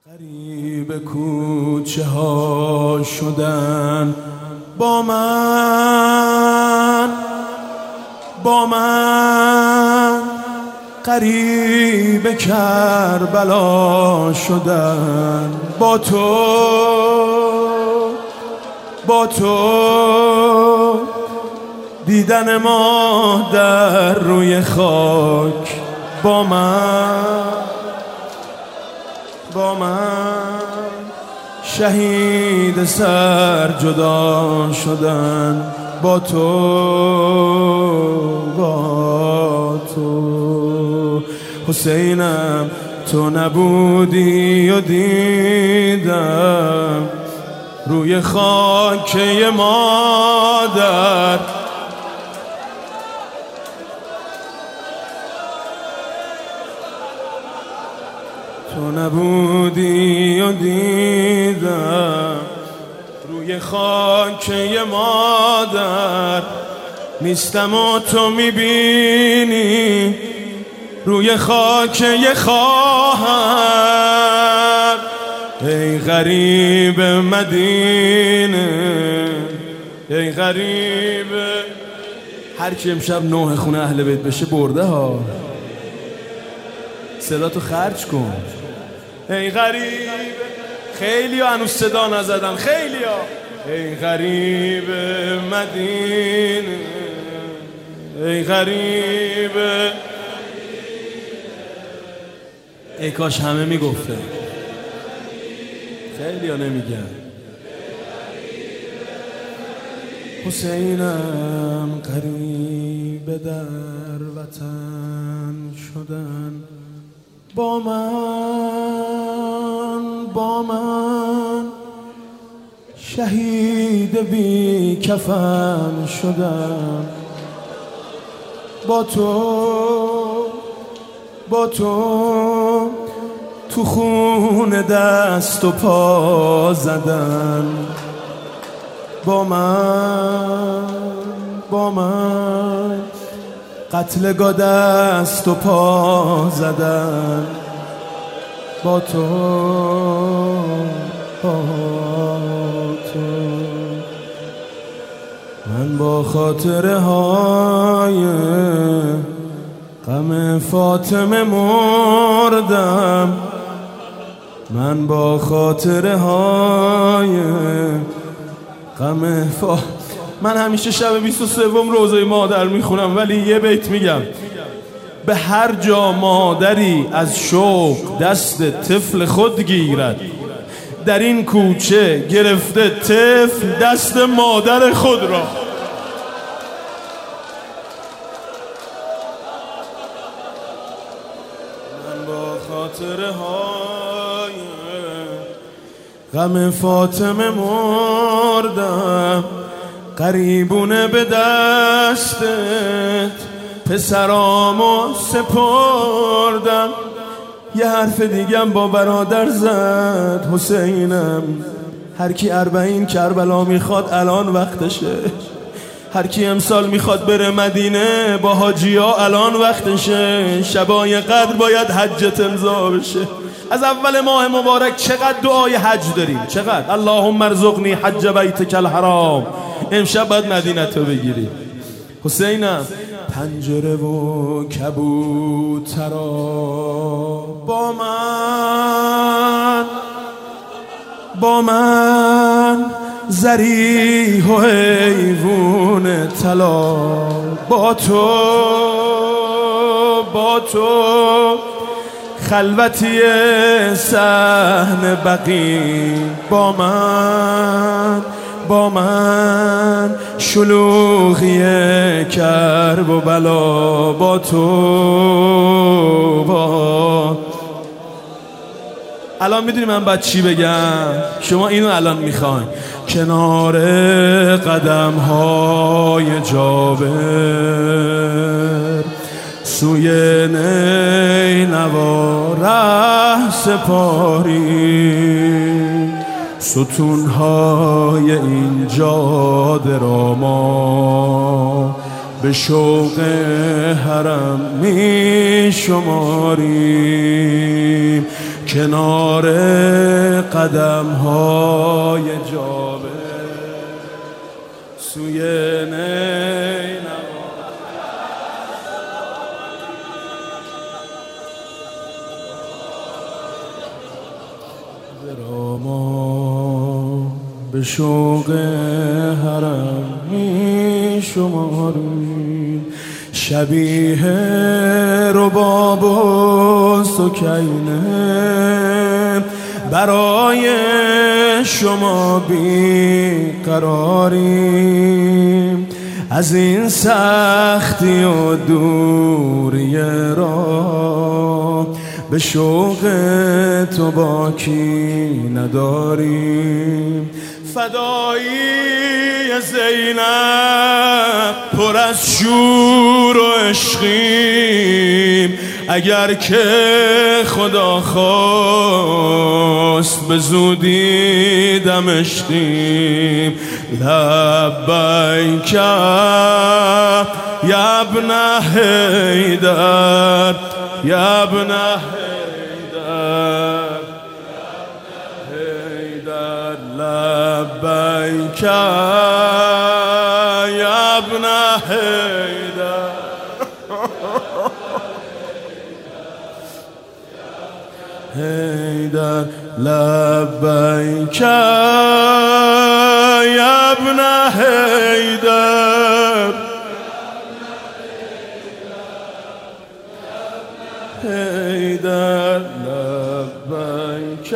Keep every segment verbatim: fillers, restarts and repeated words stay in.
غریب کوچه ها شدن با من، با من غریب کربلا شدن با تو، با تو دیدن ما در روی خاک با من، با من شهید سر جدا شدن با تو، با تو حسینم تو نبودی و دیدم روی خاک مادر تو نبودی و دیدم روی خاک مادر نیستم و تو میبینی روی خاک خواهر. ای غریب مدینه، ای غریب، هر کی امشب نوح خونه اهل بیت بشه برده ها. صدا تو خرج کن. ای غریب، خیلی ها هنوز صدا نزدن، خیلی ها. ای غریب مدینه، ای غریب، ای کاش همه میگفته، خیلی ها نمیگن. حسینم غریب در وطن شدن با من، با من شهید بی کفن شدم با تو، با تو تو خون دست و پا زدن با من، با من قتلگاه دست و پا زدن با تو، با تو من با خاطره های غم فاطمه مردم، من با خاطره های غم فاطمه. من همیشه شب بیست و سوم روزه مادر میخونم، ولی یه بیت میگم: به هر جا مادری از شوق دست طفل خود گیرد، در این کوچه گرفته طفل دست مادر خود را. من با خاطره های غم فاطمه مردم، قریبونه به دستت پسرامو سپردم. یه حرف دیگم با برادر زد: حسینم هر کی اربعین کربلا میخواد الان وقتشه، هر کی امسال میخواد بره مدینه با حاجیا الان وقتشه. شبای قدر باید حجت امضا بشه. از اول ماه مبارک چقدر دعای حج داریم، چقدر اللهم ارزقنی حج بیتک الحرام. امشب باید مدینه تو بگیری. حسینم پنجره و کبوترا با من، با من زریح و حیوون طلا با تو، با تو خلوتی صحن بقی با من، با من شلوغی کرب و بلا با تو، با الان میدونی من باید چی بگم؟ شما اینو الان میخواین. کنار قدم های جابر سوی نینوا ره سپاری، ستونهای این جاده را ما به شوق حرم می شماریم. کنار قدم های جابه سوی نینوا دراما به شوق حرم می شماریم شبیه رباب و سکینه برای شما بی قراریم از این سختی و دوری را به شوق تو باکی نداریم فدایی زینب پر از شور و عشقیم اگر که خدا خواست به زودی دمشقیم لبیک یا ابن حیدر یا ابن حیدر حیدر لبیک یا ابن حیدر حیدر لبیک یا ابن حیدر حیدر لبیک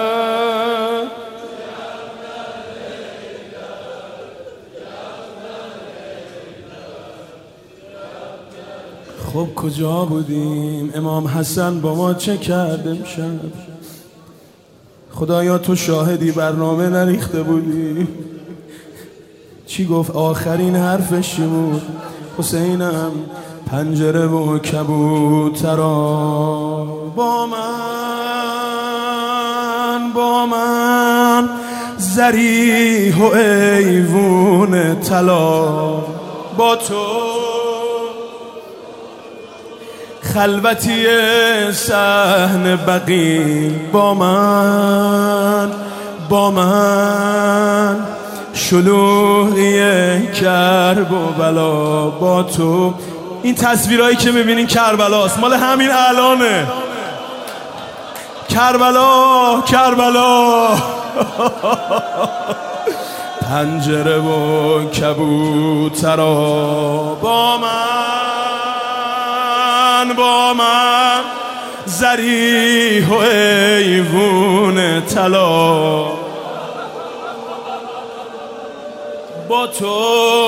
خب کجا بودیم؟ امام حسن با ما چه کرد امشب؟ خدایا تو شاهدی برنامه نریخته بودی. چی گفت؟ آخرین حرفش چی بود؟ حسینم پنجره و کبوترا با من با من زریح و ایوون طلا با تو خلوتی صحن بقی با من با من شلوغی کرب و بلا با تو. این تصویرهایی که میبینین کربلاست، مال همین الانه. کربلا کربلا پنجره و کبوترا با من با من زریح و ایوون طلا با تو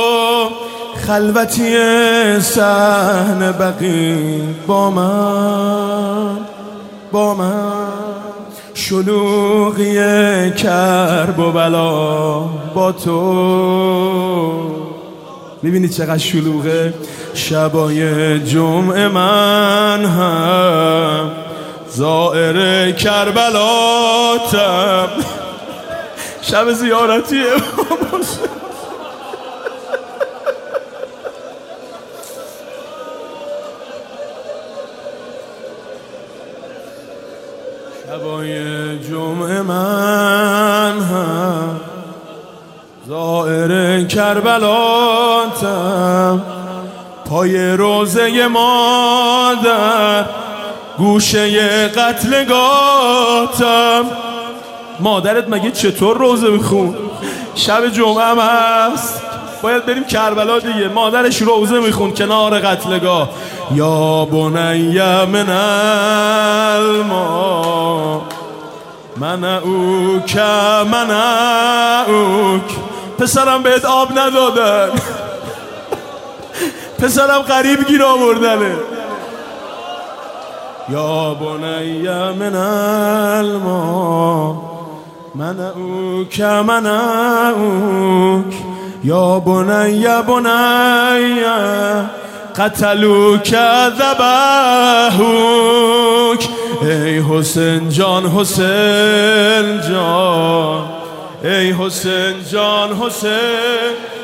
خلوتی صحن بقی با من با من شلوغی کرب و بلا با تو. میبینید چقدر شلوغه؟ شبای جمعه من هم زائر کربلاتم. شب زیارتی شبای جمعه من هم زائر کربلاتم. پای روزه مادر گوشه قتلگاتم. مادرت مگه چطور روزه میخون؟ شب جمعه هم هست، باید بریم کربلا دیگه. مادرش روزه میخون کنار قتلگاه. یا بنی من الما منعوک منعوک. پسرم بهت آب ندادن، پسرم غریب گیر آوردنه. یا بنی من الما منعوک منعوک. یا بنی بنی قتلوک ذبحوک. ای حسین جان حسین جان ای حسین جان حسین